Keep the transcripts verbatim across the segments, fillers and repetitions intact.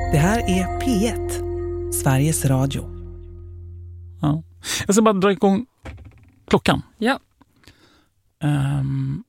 Det här är P ett, Sveriges Radio. Ja. Jag ska bara dra igång klockan. Ja. Um,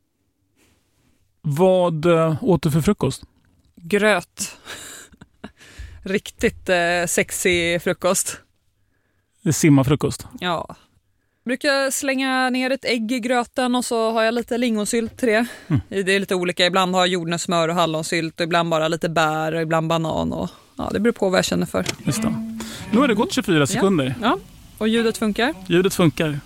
vad uh, åt du för frukost? Gröt. Riktigt eh, sexig frukost. Simma-frukost? Ja. Brukar slänga ner ett ägg i gröten och så har jag lite lingonsylt till det. Mm. Det är lite olika. Ibland har jag jordnötssmör och hallonsylt och ibland bara lite bär och ibland banan. Och, ja, det beror på vad jag känner för. Just det. Nu har det gått tjugofyra sekunder. Ja, ja. Och ljudet funkar? Ljudet funkar.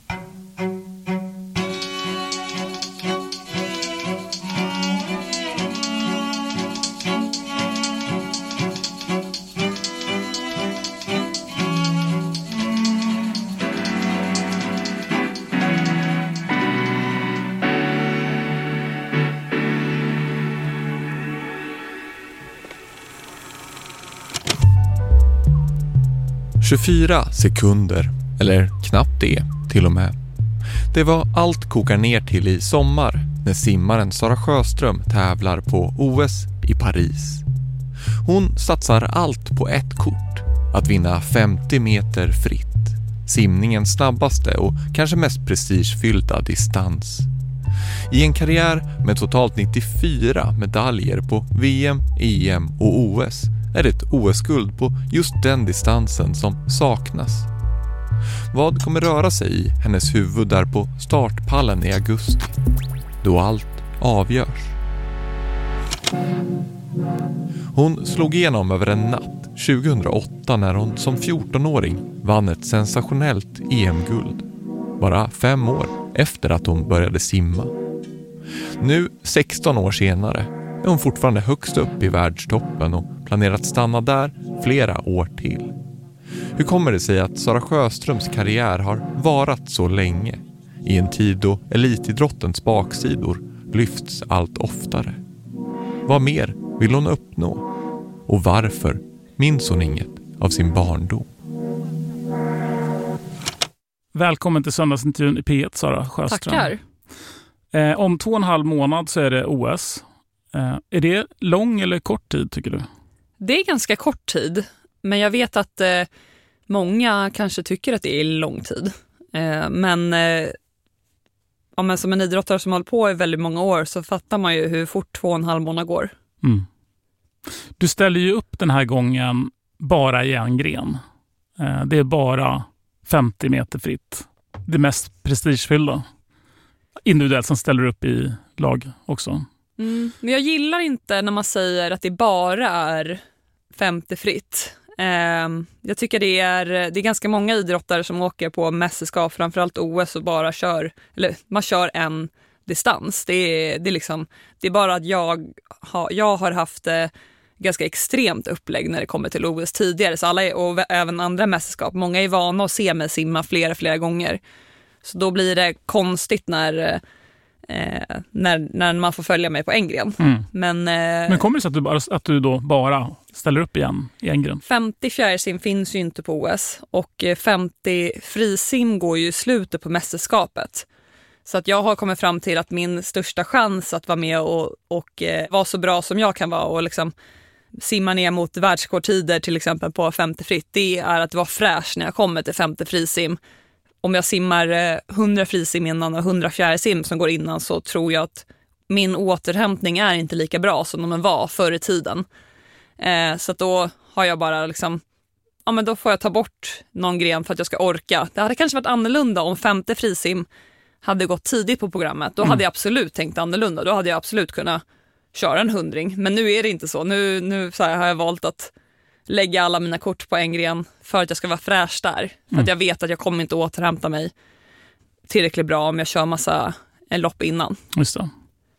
tjugofyra sekunder, eller knappt det till och med. Det var allt kokar ner till i sommar när simmaren Sara Sjöström tävlar på O S i Paris. Hon satsar allt på ett kort, att vinna femtio meter fritt. Simningens snabbaste och kanske mest prestigefyllda distans. I en karriär med totalt nittiofyra medaljer på V M, E M och O S är det ett O S-guld på just den distansen som saknas. Vad kommer röra sig i hennes huvud där på startpallen i augusti, då allt avgörs? Hon slog igenom över en natt tjugohundraåtta när hon som fjortonåring vann ett sensationellt E M-guld. Bara fem år efter att hon började simma. Nu, sexton år senare, är hon fortfarande högst upp i världstoppen och planerar att stanna där flera år till. Hur kommer det sig att Sara Sjöströms karriär har varat så länge i en tid då elitidrottens baksidor lyfts allt oftare? Vad mer vill hon uppnå? Och varför minns hon inget av sin barndom? Välkommen till söndagsintervjun i P ett, Sara Sjöström. Tackar. Eh, om två och en halv månad så är det O S. Eh, är det lång eller kort tid tycker du? Det är ganska kort tid. Men jag vet att eh, många kanske tycker att det är lång tid. Eh, men, eh, ja, men som en idrottare som håller på i väldigt många år så fattar man ju hur fort två och en halv månad går. Mm. Du ställer ju upp den här gången bara i en gren. Eh, det är bara femtio meter fritt. Det mest prestigefyllda. Individuellt som ställer upp i lag också. Mm. Men jag gillar inte när man säger att det bara är femtio fritt. Eh, jag tycker det är, det är ganska många idrottare som åker på mästerskap, framförallt O S, och bara kör, eller man kör en distans. Det är, det är, liksom, det är bara att jag har, jag har haft eh, ganska extremt upplägg när det kommer till O S tidigare. Så alla är, och även andra mästerskap, många är vana att se mig simma flera, flera gånger. Så då blir det konstigt när... Eh, när, när man får följa mig på en gren. Mm. Men, eh, Men kommer det sig att du, bara, att du då bara ställer upp igen i en gren? femtio fjärilsim finns ju inte på O S och femtio frisim går ju i slutet på mästerskapet. Så att jag har kommit fram till att min största chans att vara med och, och eh, vara så bra som jag kan vara och liksom simma ner mot världsrekordtider till exempel på femtio fritt, det är att vara fräsch när jag kommer till femtio frisim. Om jag simmar hundra frisim innan och hundra fjärilsim som går innan, så tror jag att min återhämtning är inte lika bra som den var förr i tiden. Eh, så att då har jag bara liksom, ja men då får jag ta bort någon gren för att jag ska orka. Det hade kanske varit annorlunda om femtio frisim hade gått tidigt på programmet. Då mm. hade jag absolut tänkt annorlunda. Då hade jag absolut kunnat köra en hundring. Men nu är det inte så. Nu, nu så här, har jag valt att lägga alla mina kort på en gren för att jag ska vara fräsch där. För mm. att jag vet att jag kommer inte återhämta mig tillräckligt bra om jag kör massa en lopp innan. Just det.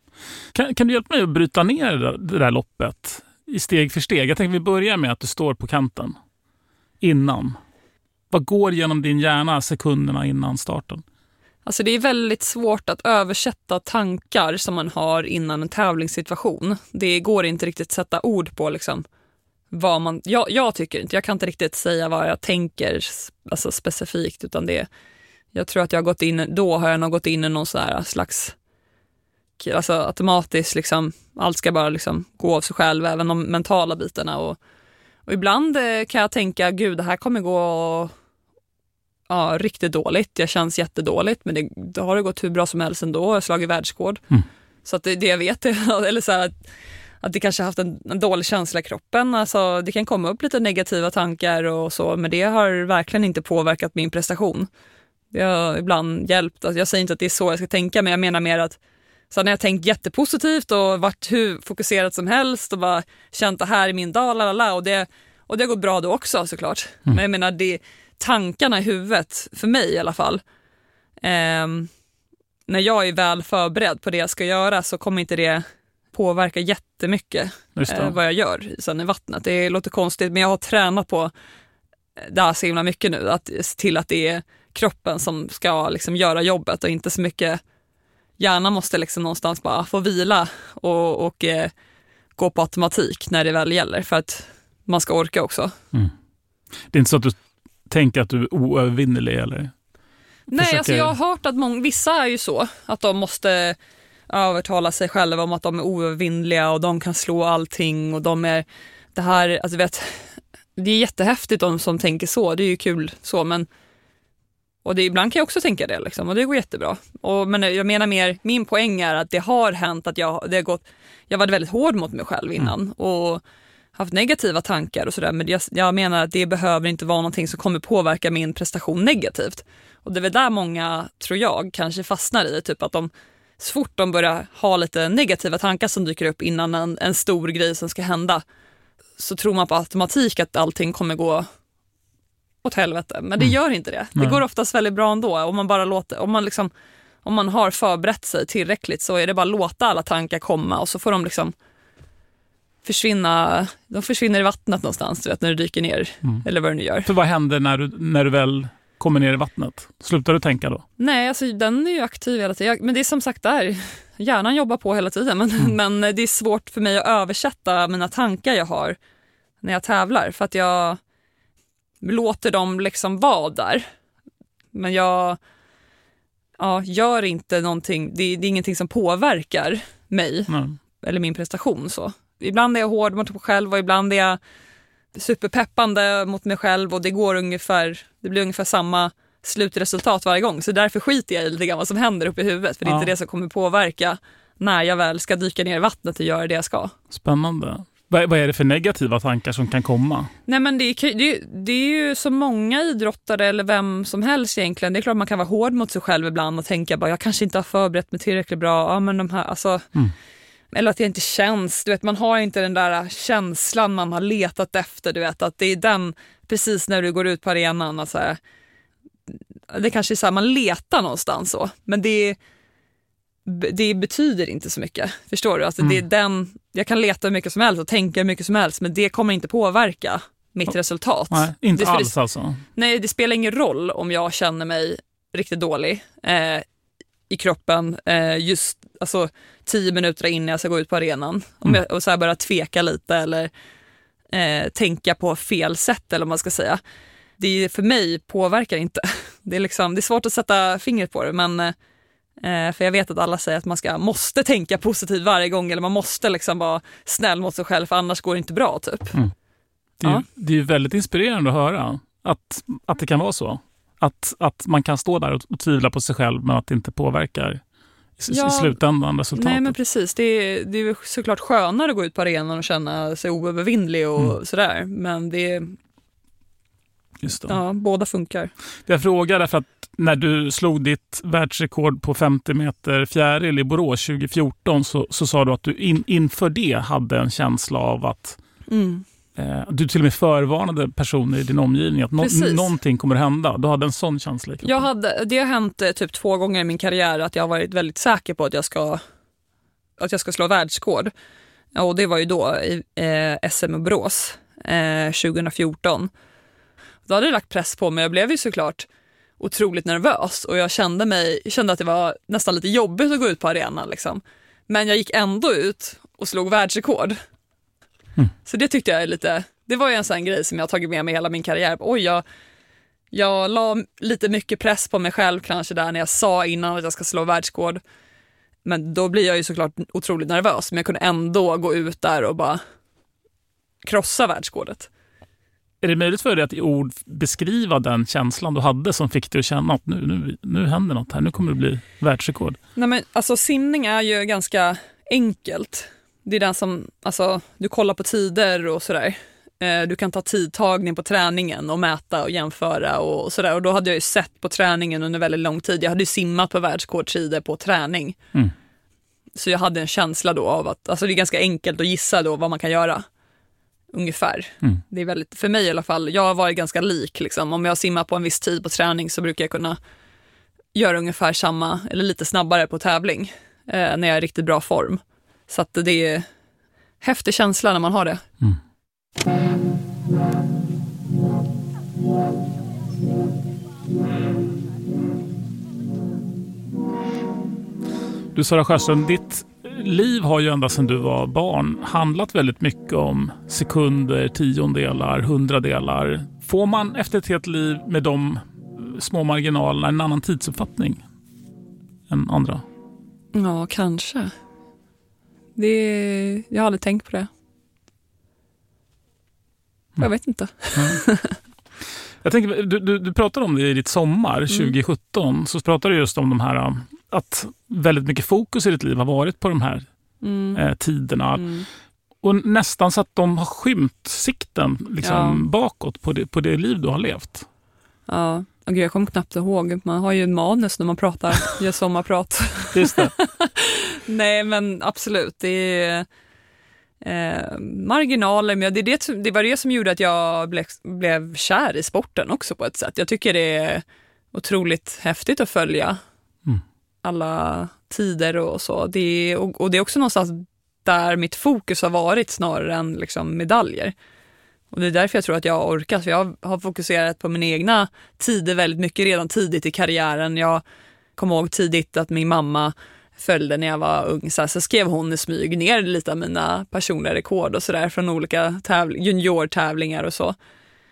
Kan, kan du hjälpa mig att bryta ner det där loppet i steg för steg? Jag tänker vi börjar med att du står på kanten innan. Vad går genom din hjärna sekunderna innan starten? Alltså det är väldigt svårt att översätta tankar som man har innan en tävlingssituation. Det går inte riktigt att sätta ord på liksom vad man, jag, jag tycker inte, jag kan inte riktigt säga vad jag tänker alltså specifikt, utan det, jag tror att jag har gått in, då har jag nog gått in i någon så här slags, alltså automatiskt liksom, allt ska bara liksom gå av sig själv, även de mentala bitarna, och Och ibland eh, kan jag tänka, gud det här kommer gå ja, riktigt dåligt. Det känns jättedåligt, men det, det har det gått hur bra som helst ändå. Jag har slagit världsrekord. Mm. Så att det, det jag vet är, eller så här, att, att det kanske har haft en, en dålig känsla i kroppen. Alltså, det kan komma upp lite negativa tankar och så, men det har verkligen inte påverkat min prestation. Det har ibland hjälpt. Alltså, jag säger inte att det är så jag ska tänka, men jag menar mer att så när jag tänkt jättepositivt och varit hur fokuserad som helst och bara känt det här i min dag, lalala, och det och det går bra då också såklart. Mm. Men jag menar det tankarna i huvudet för mig i alla fall. Eh, när jag är väl förberedd på det jag ska göra så kommer inte det påverka jättemycket eh, vad jag gör sen i vattnet. Det låter konstigt, men jag har tränat på det här så himla mycket nu, att se till att det är kroppen som ska liksom göra jobbet och inte så mycket. Hjärnan måste liksom någonstans bara få vila och, och eh, gå på automatik när det väl gäller, för att man ska orka också. Mm. Det är inte så att du tänker att du är oövervinnelig eller? Nej, försöker... alltså jag har hört att många, vissa är ju så att de måste övertala sig själva om att de är oövervinnliga och de kan slå allting och de är det här, alltså vet, det är jättehäftigt de som tänker så, det är ju kul så, men och det, ibland kan jag också tänka det liksom, och det går jättebra. Och, men jag menar mer, min poäng är att det har hänt att jag, det har gått, jag var väldigt hård mot mig själv innan mm. och haft negativa tankar och sådär. Men jag, jag menar att det behöver inte vara någonting som kommer påverka min prestation negativt. Och det är väl där många, tror jag, kanske fastnar i. Typ att de, så fort de börjar ha lite negativa tankar som dyker upp innan en, en stor grej som ska hända, så tror man på automatik att allting kommer gå åt helvete, men det gör inte det. Det Nej. går oftast väldigt bra ändå. Om man bara låter, om man liksom, om man har förberett sig tillräckligt, så är det bara att låta alla tankar komma och så får de liksom försvinna. De försvinner i vattnet någonstans, du vet, när du dyker ner mm. eller vad du nu gör. För vad händer när du när du väl kommer ner i vattnet? Slutar du tänka då? Nej, alltså den är ju aktiv hela tiden. Men det är som sagt där. Hjärnan jobbar på hela tiden, men mm. men det är svårt för mig att översätta mina tankar jag har när jag tävlar, för att jag låter dem liksom vara där. Men jag ja, gör inte någonting. Det, det är ingenting som påverkar mig mm. eller min prestation. Så. Ibland är jag hård mot mig själv och ibland är jag superpeppande mot mig själv. Och det går ungefär, det blir ungefär samma slutresultat varje gång. Så därför skiter jag i lite grann vad som händer uppe i huvudet. För det är ja. inte det som kommer påverka när jag väl ska dyka ner i vattnet och göra det jag ska. Spännande. Vad är det för negativa tankar som kan komma? Nej, men det är, det, det är ju så många idrottare eller vem som helst egentligen. Det är klart man kan vara hård mot sig själv ibland och tänka bara jag kanske inte har förberett mig tillräckligt bra. Ja, men de här, alltså, mm. Eller att det inte känns. Du vet, man har inte den där känslan man har letat efter. Du vet, att det är den precis när du går ut på arenan. Alltså, det kanske är så här, man letar någonstans så. Men det det betyder inte så mycket. Förstår du? Alltså, mm. det är den, jag kan leta hur mycket som helst och tänka hur mycket som helst, men det kommer inte påverka mitt oh. resultat. Nej, inte det, alls det, alltså. Nej, det spelar ingen roll om jag känner mig riktigt dålig eh, i kroppen eh, just alltså, tio minuter innan jag ska gå ut på arenan. Om mm. jag och så här börjar tveka lite eller eh, tänka på fel sätt eller vad man ska säga. Det för mig påverkar inte. Det är, liksom, det är svårt att sätta fingret på det, men eh, för jag vet att alla säger att man ska, måste tänka positivt varje gång, eller man måste liksom vara snäll mot sig själv, för annars går det inte bra typ. Mm. Det, är, ja. det är ju väldigt inspirerande att höra att, att det kan vara så. Att, att man kan stå där och, och tvivla på sig själv, men att det inte påverkar i, ja. i slutändan resultatet. Nej, men precis. Det är, det är såklart skönare att gå ut på arenan och känna sig oövervinnlig och mm. sådär. Men det är Just det. Ja, båda funkar. Jag frågar därför att när du slog ditt världsrekord på femtio meter fjäril i Borås tjugo fjorton så, så sa du att du in, inför det hade en känsla av att mm. eh, du till och med förvarnade personer i din omgivning att no, någonting kommer hända. Du hade en sån känsla. Jag hade, det har hänt eh, typ två gånger i min karriär att jag har varit väldigt säker på att jag ska, att jag ska slå världsrekord. Och det var ju då i eh, S M i Borås eh, tjugo fjorton. Då hade det lagt press på mig. Jag blev ju såklart otroligt nervös och jag kände mig kände att det var nästan lite jobbigt att gå ut på arenan liksom. Men jag gick ändå ut och slog världsrekord. Mm. Så det tyckte jag är lite, det var ju en sån grej som jag har tagit med mig hela min karriär. Oj, jag, jag la lite mycket press på mig själv kanske där när jag sa innan att jag ska slå världsrekord. Men då blir jag ju såklart otroligt nervös, men jag kunde ändå gå ut där och bara krossa världsrekordet. Är det möjligt för dig att i ord beskriva den känslan du hade som fick dig att känna att nu, nu, nu händer något här, nu kommer det bli världsrekord? Nej, men alltså simning är ju ganska enkelt. Det är den som, alltså du kollar på tider och sådär. Du kan ta tidtagning på träningen och mäta och jämföra och sådär. Och då hade jag ju sett på träningen under väldigt lång tid. Jag hade ju simmat på världsrekordtider på träning. Mm. Så jag hade en känsla då av att, alltså det är ganska enkelt att gissa då vad man kan göra. Ungefär. Mm. Det är väldigt, för mig i alla fall, jag har varit ganska lik liksom. Om jag simmar på en viss tid på träning så brukar jag kunna göra ungefär samma eller lite snabbare på tävling eh, när jag är i riktigt bra form. Så att det är häftig känsla när man har det. Mm. Du, Sara Sjöström, ditt liv har ju ända sedan du var barn handlat väldigt mycket om sekunder, tiondelar, hundradelar. Får man efter ett helt liv med de små marginalerna en annan tidsuppfattning än andra? Ja, kanske. Det är... Jag har aldrig tänkt på det. Jag vet inte. Mm. Jag tänker, du, du, du pratar om det i ditt sommar tjugo sjutton, mm. så pratar du just om de här, att väldigt mycket fokus i ditt liv har varit på de här mm. eh, tiderna. Mm. Och nästan så att de har skymt sikten liksom, ja. bakåt på det, på det liv du har levt. Ja, och jag kommer knappt ihåg. Man har ju en manus när man pratar, gör sommarprat. Just det. Nej, men absolut. Det är... Eh, marginaler, men det, det, det var det som gjorde att jag ble, blev kär i sporten också på ett sätt. Jag tycker det är otroligt häftigt att följa mm. alla tider och så. Det, och, och det är också någonstans där mitt fokus har varit snarare än liksom medaljer. Och det är därför jag tror att jag orkar. För jag har fokuserat på mina egna tider väldigt mycket redan tidigt i karriären. Jag kom ihåg tidigt att min mamma följde när jag var ung, så, här, så skrev hon i smyg ner lite av mina personliga rekord och sådär från olika tävl- juniortävlingar och så.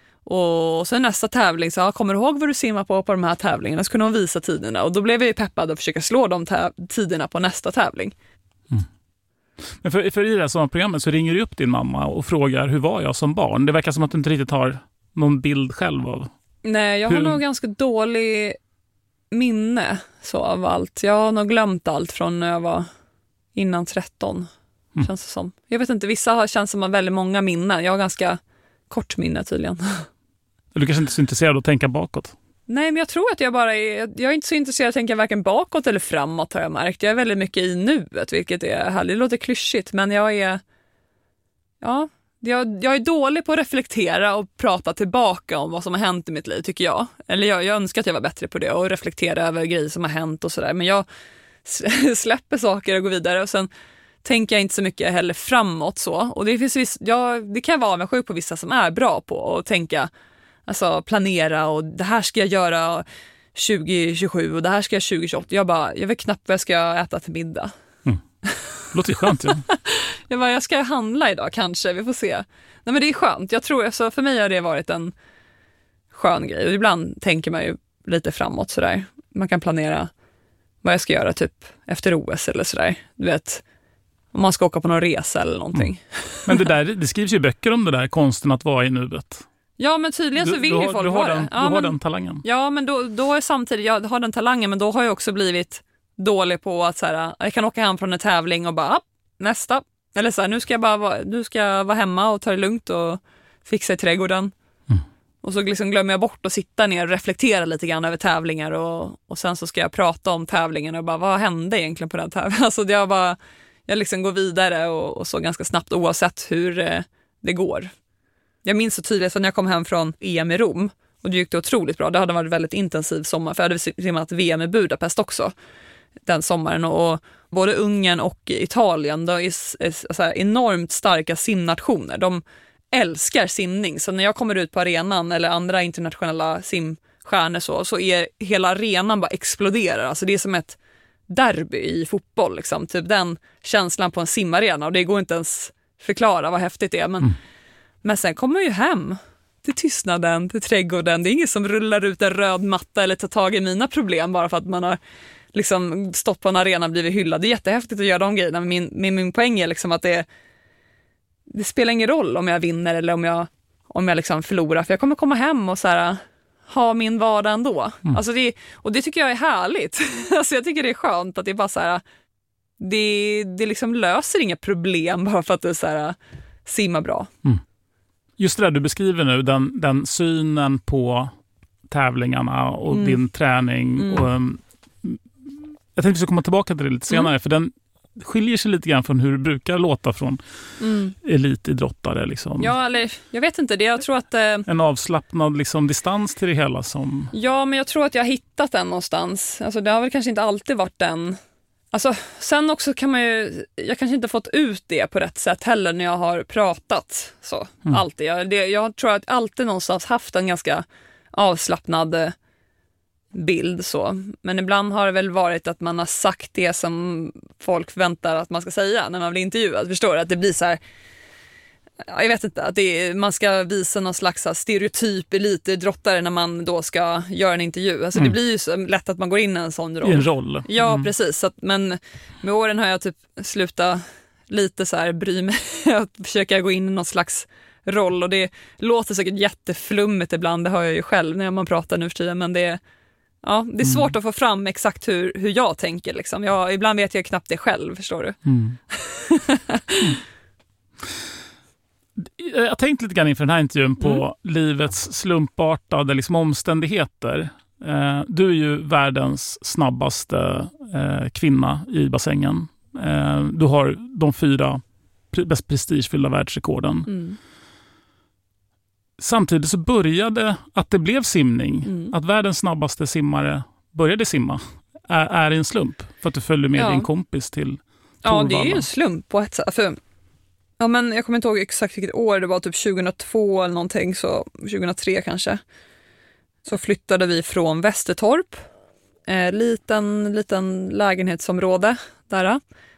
Och sen nästa tävling så jag kommer du ihåg vad du simmar på på de här tävlingarna, så kunde hon visa tiderna och då blev jag ju peppad att försöka slå de tä- tiderna på nästa tävling. Mm. Men för, för i det här sommarprogrammet så ringer du upp din mamma och frågar hur var jag som barn? Det verkar som att du inte riktigt har någon bild själv av. Nej, jag hur... har nog ganska dålig minne så av allt. Jag har nog glömt allt från när jag var innan tretton. Mm. Känns det som. Jag vet inte, vissa har känns som att väldigt många minnen. Jag har ganska kort minne tydligen. Du kanske inte är så intresserad av att tänka bakåt? Nej, men jag tror att jag bara är, jag är inte så intresserad av att tänka varken bakåt eller framåt, har jag märkt. Jag är väldigt mycket i nuet, vilket är härligt. Det låter klyschigt, men jag är ja, jag, jag är dålig på att reflektera och prata tillbaka om vad som har hänt i mitt liv, tycker jag. Eller jag, jag önskar att jag var bättre på det och reflektera över grejer som har hänt och sådär. Men jag släpper saker och går vidare och sen tänker jag inte så mycket heller framåt så. Och det finns viss, ja, det kan vara avundsjuk på vissa som är bra på att tänka, alltså planera och det här ska jag göra tjugo tjugosju och det här ska jag tjugo tjugoåtta. Jag bara, jag vet knappt vad jag ska äta till middag. Mm. Låter skönt, ja. Jag bara, jag ska handla idag kanske, vi får se. Nej, men det är skönt. Jag tror, alltså, för mig har det varit en skön grej. Och ibland tänker man ju lite framåt sådär. Man kan planera vad jag ska göra typ efter O S eller sådär. Du vet, om man ska åka på någon resa eller någonting. Mm. Men det där, det skrivs ju böcker om det där, konsten att vara i nuet. Ja, men tydligen så vill du, du ju har, folk du har ha den, det. Du ja, har men, den talangen. Ja, men då, då är samtidigt, jag har den talangen, men då har jag också blivit dålig på att så här, jag kan åka hem från en tävling och bara, ah, nästa. Eller så här, nu ska jag bara vara, nu ska jag vara hemma och ta det lugnt och fixa i trädgården. Mm. Och så liksom glömmer jag bort att sitta ner och reflektera lite grann över tävlingar och, och sen så ska jag prata om tävlingen och bara, vad hände egentligen på den tävlingen? Alltså jag bara, jag liksom går vidare och, och så ganska snabbt oavsett hur eh, det går. Jag minns så tydligt att när jag kom hem från E M i Rom och det gick det otroligt bra. Det hade varit väldigt intensiv sommar för jag hade simmat V M i Budapest också den sommaren och, och både Ungern och Italien, de är, är så här enormt starka simnationer. De älskar simning, så när jag kommer ut på arenan eller andra internationella simstjärnor så, så är hela arenan bara exploderar. Alltså det är som ett derby i fotboll liksom. Typ den känslan på en simarena, och det går inte ens förklara vad häftigt det är. Men, mm. men sen kommer jag ju hem till tystnaden, till trädgården. Det är ingen som rullar ut en röd matta eller tar tag i mina problem bara för att man har liksom stått på en arena och blivit hyllad. Det är jättehäftigt att göra de grejerna. Min, min, min poäng är liksom att det, det spelar ingen roll om jag vinner eller om jag, om jag liksom förlorar. För jag kommer komma hem och så här, ha min vardag ändå. Mm. Alltså det, och det tycker jag är härligt. Alltså jag tycker det är skönt att det är bara så här, det, det liksom löser inga problem bara för att du så här, simmar bra. Mm. Just det där du beskriver nu, den, den synen på tävlingarna och mm. din träning. Mm. Och, um, jag tänkte att vi ska komma tillbaka till det lite senare, mm. för den skiljer sig lite grann från hur det brukar låta från mm. elitidrottare. Liksom. Ja, eller jag vet inte det. Jag tror att... Eh, en avslappnad liksom, distans till det hela som... Ja, men jag tror att jag har hittat den någonstans. Alltså, det har väl kanske inte alltid varit den... Alltså, sen också kan man ju... Jag kanske inte fått ut det på rätt sätt heller när jag har pratat. Så, mm. alltid. Jag, det, jag tror att jag alltid någonstans haft en ganska avslappnad bild så. Men ibland har det väl varit att man har sagt det som folk väntar att man ska säga när man blir intervjuad. Förstår du? Att det blir så här, jag vet inte, att det är, man ska visa någon slags stereotyp elitidrottare när man då ska göra en intervju. Alltså mm. det blir ju så lätt att man går in i en sån roll. I en roll. Ja, mm. precis. Så att, men med åren har jag typ slutat lite så här bry mig att försöka gå in i någon slags roll. Och det låter säkert jätteflummigt ibland, det hör jag ju själv när man pratar nu för tiden, men det är Ja, det är svårt mm. att få fram exakt hur, hur jag tänker. Liksom. Jag, ibland vet jag knappt det själv, förstår du? Mm. mm. Jag tänkte lite grann inför den här intervjun på mm. livets slumpartade liksom, omständigheter. Eh, du är ju världens snabbaste eh, kvinna i bassängen. Eh, du har de fyra bäst prestigefyllda världsrekorden. Mm. Samtidigt så började att det blev simning. Mm. Att världens snabbaste simmare började simma. Är, är en slump. För att du följer med ja. din kompis till Torvalla. Ja, det är ju en slump på ett sätt. För, ja, men jag kommer inte ihåg exakt vilket år. Det var typ tjugohundratvå eller någonting. Så tjugohundratre kanske. Så flyttade vi från Västertorp. Eh, liten, liten lägenhetsområde där.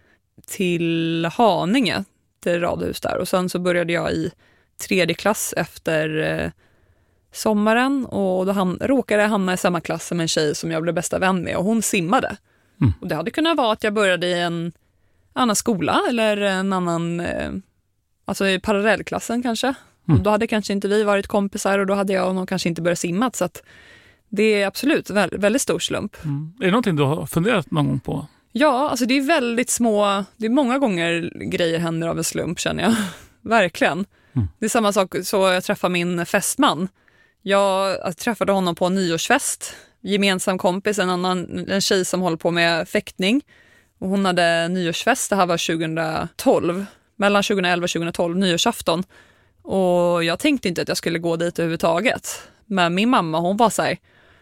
Till Haninge. Till radhus där. Och sen så började jag i tredje klass efter eh, sommaren och då han, råkade jag hamna i samma klass som en tjej som jag blev bästa vän med och hon simmade. Mm. Och det hade kunnat vara att jag började i en annan skola eller en annan, eh, alltså i parallellklassen kanske. Mm. Och då hade kanske inte vi varit kompisar och då hade jag nog kanske inte börjat simma, så att det är absolut vä- väldigt stor slump. Mm. Är det någonting du har funderat någon gång på? Ja, alltså det är väldigt små, det är många gånger grejer händer av en slump känner jag. Verkligen. Mm. Det är samma sak så jag träffade min fästman. Jag, jag träffade honom på en nyårsfest. Gemensam kompis, en annan en tjej som håller på med fäktning. Och hon hade nyårsfest, det här var tjugohundratolv. Mellan tjugohundraelva och tjugohundratolv, nyårsafton. Och jag tänkte inte att jag skulle gå dit överhuvudtaget. Men min mamma, hon var så här: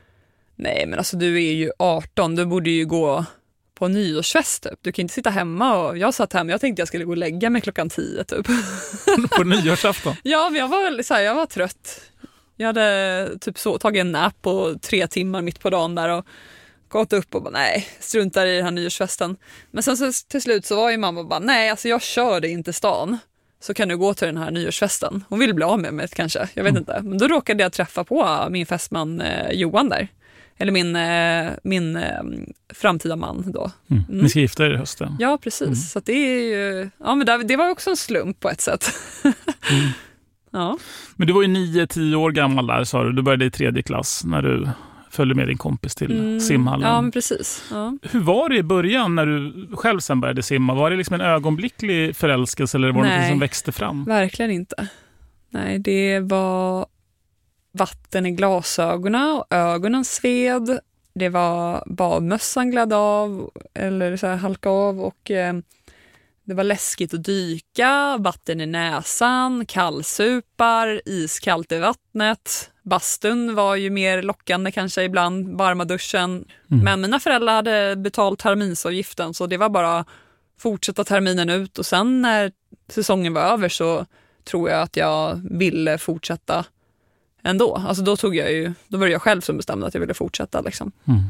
nej men alltså du är ju arton, du borde ju gå på nyårsfest typ. Du kan inte sitta hemma. Och jag satt hemma, jag tänkte jag skulle gå och lägga mig klockan tio typ. På nyårsafton? Ja, men jag var, så här, jag var trött. Jag hade typ så, tagit en nap på tre timmar mitt på dagen där och gått upp och bara nej, struntar i den här nyårsfesten. Men sen så till slut så var ju mamma bara nej, alltså jag körde inte stan. Så kan du gå till den här nyårsfesten. Hon ville bli av med mig kanske, jag vet mm. inte. Men då råkade jag träffa på min fästman eh, Johan där. Eller min, eh, min eh, framtida man då. Mm. Mm. Ni ska gifta er i hösten. Ja, precis. Mm. Så det är ju, ja, men det, det var också en slump på ett sätt. mm. Ja. Men du var ju nio, tio år gammal där, sa du. Du började i tredje klass när du följde med din kompis till mm. simhallen. Ja, men precis. Ja. Hur var det i början när du själv sen började simma? Var det liksom en ögonblicklig förälskelse eller var det något som växte fram? Verkligen inte. Nej, det var vatten i glasögonen och ögonen sved. Det var badmössan glad av eller så här halka av och eh, det var läskigt att dyka, vatten i näsan, kallsupar, iskallt i vattnet. Bastun var ju mer lockande kanske ibland, varma duschen. Mm. Men mina föräldrar hade betalt terminsavgiften så det var bara fortsätta terminen ut. Och sen när säsongen var över så tror jag att jag ville fortsätta ändå. Alltså då tog jag ju, då var det jag själv som bestämde att jag ville fortsätta liksom. Mm.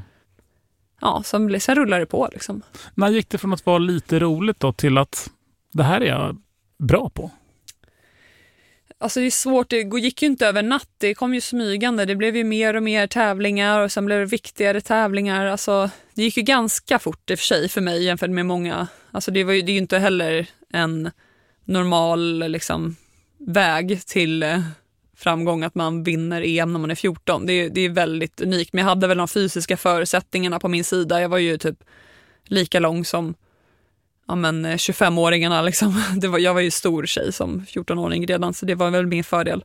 Ja, sen, sen rullade det på liksom. När gick det från att vara lite roligt då till att det här är jag bra på? Alltså det är svårt, det gick ju inte över natt, det kom ju smygande, det blev ju mer och mer tävlingar och sen blev det viktigare tävlingar, alltså det gick ju ganska fort i och för sig för mig jämfört med många, alltså det var ju, det är ju inte heller en normal liksom väg till framgång att man vinner E M när man är fjorton. Det är, det är väldigt unikt. Men jag hade väl de fysiska förutsättningarna på min sida. Jag var ju typ lika lång som ja, men, tjugofemåringarna. Liksom. Det var, jag var ju stor tjej som fjortonåring redan, så det var väl min fördel.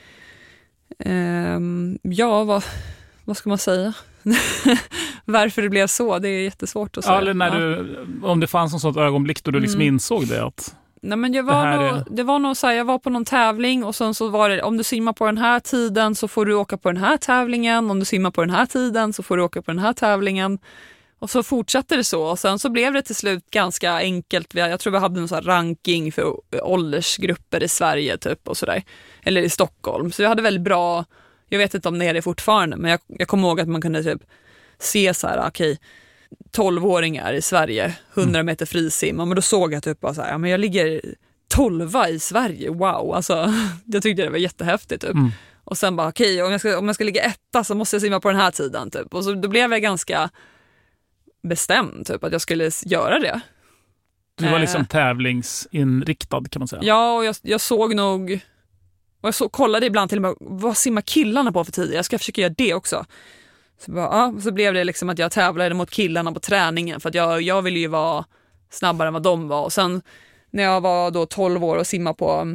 Ehm, ja, vad, vad ska man säga? Varför det blev så, det är jättesvårt att säga. Ja, eller när du, om det fanns något sånt ögonblick då du liksom mm. insåg det att... Nej, men jag var det, nog, är... det var nog så här, jag var på någon tävling och sen så var det, om du simmar på den här tiden så får du åka på den här tävlingen, om du simmar på den här tiden så får du åka på den här tävlingen. Och så fortsatte det så och sen så blev det till slut ganska enkelt. Jag tror vi hade en sån här ranking för åldersgrupper i Sverige typ och sådär, eller i Stockholm. Så jag hade väldigt bra, jag vet inte om det är det fortfarande, men jag, jag kommer ihåg att man kunde typ se så här, okej, tolvåringar i Sverige, hundra meter frisim. Men då såg jag typ bara så här, ja, men jag ligger tolva i Sverige, wow. Alltså, jag tyckte det var jättehäftigt typ. Mm. Och sen bara, okej, om jag ska, om jag ska ligga etta så måste jag simma på den här tiden typ. Och så då blev jag ganska bestämd typ att jag skulle göra det. Du var liksom eh. tävlingsinriktad kan man säga. Ja, och jag, jag såg nog, och jag så, kollade ibland till och med, vad simmar killarna på för tid? Jag ska försöka göra det också. Så, bara, ja, så blev det liksom att jag tävlade mot killarna på träningen för att jag, jag ville ju vara snabbare än vad de var. Och sen när jag var då tolv år och simma på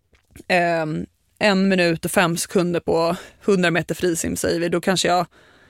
eh, en minut och fem sekunder på hundra meter frisim säger vi, då kanske jag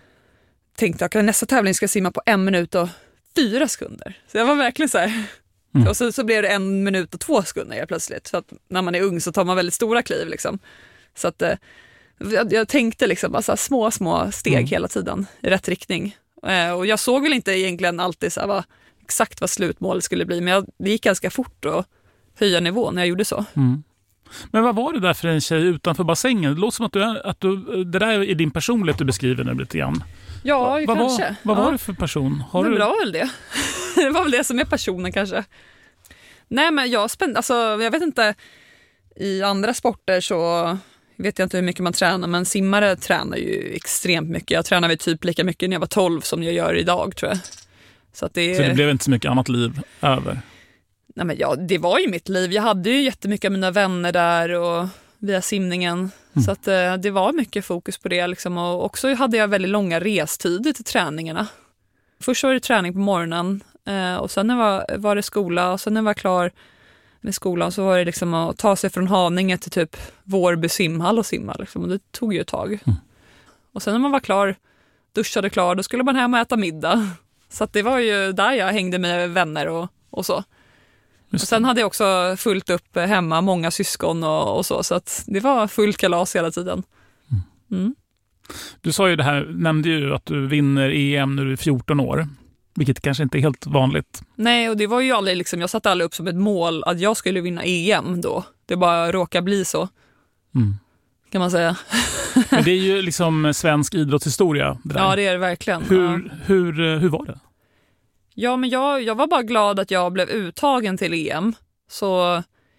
tänkte att nästa tävling ska simma på en minut och fyra sekunder. Så jag var verkligen så här. Mm. Och så, så blev det en minut och två sekunder helt plötsligt. För att när man är ung så tar man väldigt stora kliv liksom. Så att eh, jag, jag tänkte liksom bara så här små, små steg mm. hela tiden i rätt riktning. Eh, och jag såg väl inte egentligen alltid så här, vad, exakt vad slutmålet skulle bli. Men jag, det gick ganska fort att höja nivån när jag gjorde så. Mm. Men vad var det där för en tjej utanför bassängen? Det låter som att, du, att du, det där är din personlighet du beskriver nu lite grann. Ja, Va, vad kanske. Var, vad ja. var det för person? Har det du... var väl det. Det var väl det som är personen kanske. Nej, men jag spänd, alltså, jag vet inte, i andra sporter så vet jag inte hur mycket man tränar, men simmare tränar ju extremt mycket. Jag tränade typ lika mycket när jag var tolv som jag gör idag, tror jag. Så, att det... så det blev inte så mycket annat liv över? Nej, men ja, det var ju mitt liv. Jag hade ju jättemycket av mina vänner där och via simningen. Mm. Så att eh, det var mycket fokus på det. Liksom. Och också hade jag väldigt långa restider till träningarna. Först var det träning på morgonen eh, och sen när var, var det skola. Och sen när jag var klar med skolan så var det liksom att ta sig från Haninge till typ Vårby simhall och simma. Liksom. Och det tog ju ett tag. Mm. Och sen när man var klar, duschade klar, då skulle man hem och äta middag. Så att det var ju där jag hängde med vänner och, och så. Och sen hade jag också fullt upp hemma, många syskon och, och så. Så att det var fullt kalas hela tiden. Mm. Du sa ju det här, nämnde ju att du vinner E M när du är fjorton år. Vilket kanske inte är helt vanligt. Nej, och det var ju aldrig liksom, jag satte aldrig upp som ett mål att jag skulle vinna E M då. Det bara råkar bli så. Mm. Kan man säga. Men det är ju liksom svensk idrottshistoria. Det där. Ja, det är det verkligen. Hur, ja. hur, hur var det? Ja, men jag, jag var bara glad att jag blev uttagen till E M. Så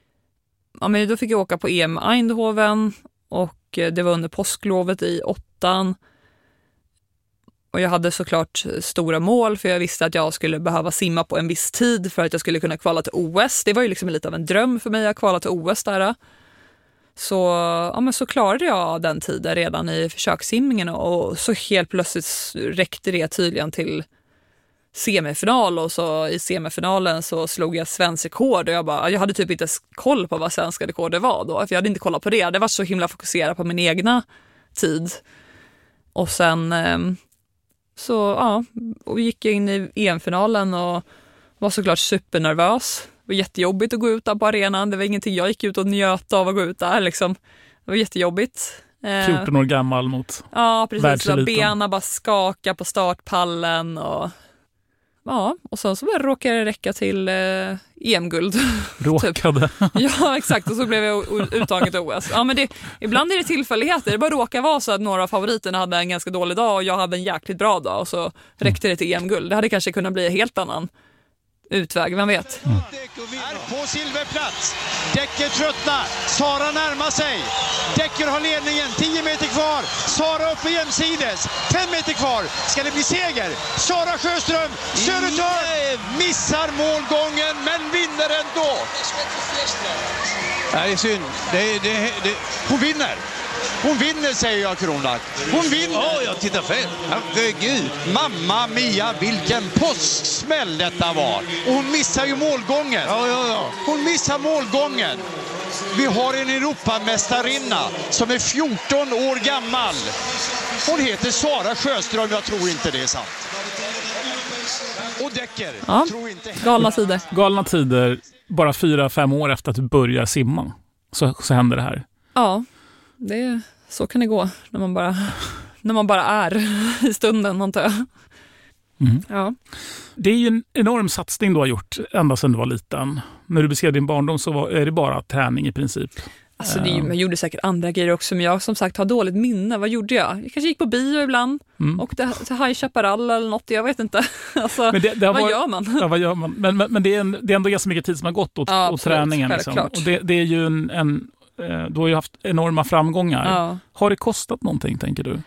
ja, men då fick jag åka på E M Eindhoven och det var under påsklovet i åttan. Och jag hade såklart stora mål för jag visste att jag skulle behöva simma på en viss tid för att jag skulle kunna kvala till O S. Det var ju liksom lite av en dröm för mig att kvala till O S där. Så, ja, men så klarade jag den tiden redan i försökssimningen och så helt plötsligt räckte det tydligen till semifinal och så i semifinalen så slog jag svensk rekord och jag bara, jag hade typ inte koll på vad svenska rekordet var då, för jag hade inte kollat på det. Det var så himla fokuserad på min egna tid. Och sen så ja, och gick jag in i E M-finalen och var såklart supernervös. Det var jättejobbigt att gå ut där på arenan. Det var ingenting jag gick ut och njöt av att gå ut där liksom. Det var jättejobbigt. fjorton år gammal mot ja, precis. världseliten. Benen bara skaka på startpallen och ja, och sen så råkade det räcka till eh, E M-guld. Råkade? Typ. Ja, exakt. Och så blev jag uttagen till O S. Ja, men det, ibland är det tillfälligheter. Det bara råkar vara så att några av favoriterna hade en ganska dålig dag och jag hade en jäkligt bra dag och så räckte det till E M-guld. Det hade kanske kunnat bli en helt annan utväg, vem vet? Mm. Är på silverplats. Decker tröttnar. Sara närmar sig. Decker har ledningen. tio meter kvar. Sara upp på jämsides. fem meter kvar. Ska det bli seger? Sara Sjöström. Södertörn missar målgången men vinner ändå. Det är synd. Det, det, det, hon vinner. Hon vinner, säger jag, Kronlach. Hon vinner! Ja, jag tittar fel. Herregud. Mamma mia, vilken påsksmäll detta var. Och hon missar ju målgången. Ja, ja, ja. Hon missar målgången. Vi har en Europamästarinna som är fjorton år gammal. Hon heter Sara Sjöström, jag tror inte det är sant. Och Decker, Ja, tror inte... galna tider. Galna tider, bara fyra, fem år efter att du börjar simma. Så, så händer det här. Ja, det, så kan det gå när man bara, när man bara är i stunden, antar jag. Mm. Ja. Det är ju en enorm satsning du har gjort ända sedan du var liten. När du beskrev din barndom så var, är det bara träning i princip. Alltså det är, jag gjorde säkert andra grejer också, men jag som sagt har dåligt minne. Vad gjorde jag? Jag kanske gick på bio ibland Mm. och det, till High Chaparral eller något, jag vet inte. Alltså, Men det, det har vad varit- gör man? Ja, vad gör man? Men, men, men det, är en, det är ändå ganska mycket tid som har gått åt, Ja, åt absolut. träningen. Liksom. Självklart. Och det, det är ju en, en, eh, du har ju haft enorma framgångar. Ja. Har det kostat någonting, tänker du?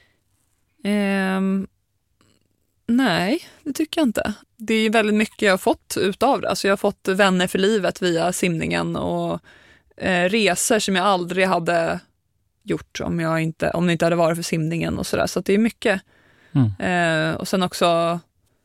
Ehm, nej, det tycker jag inte. Det är väldigt mycket jag har fått utav det. Alltså jag har fått vänner för livet via simningen och eh, resor som jag aldrig hade gjort om, jag inte, om det inte hade varit för simningen och sådär. Så att det är mycket. Mm. Eh, och sen också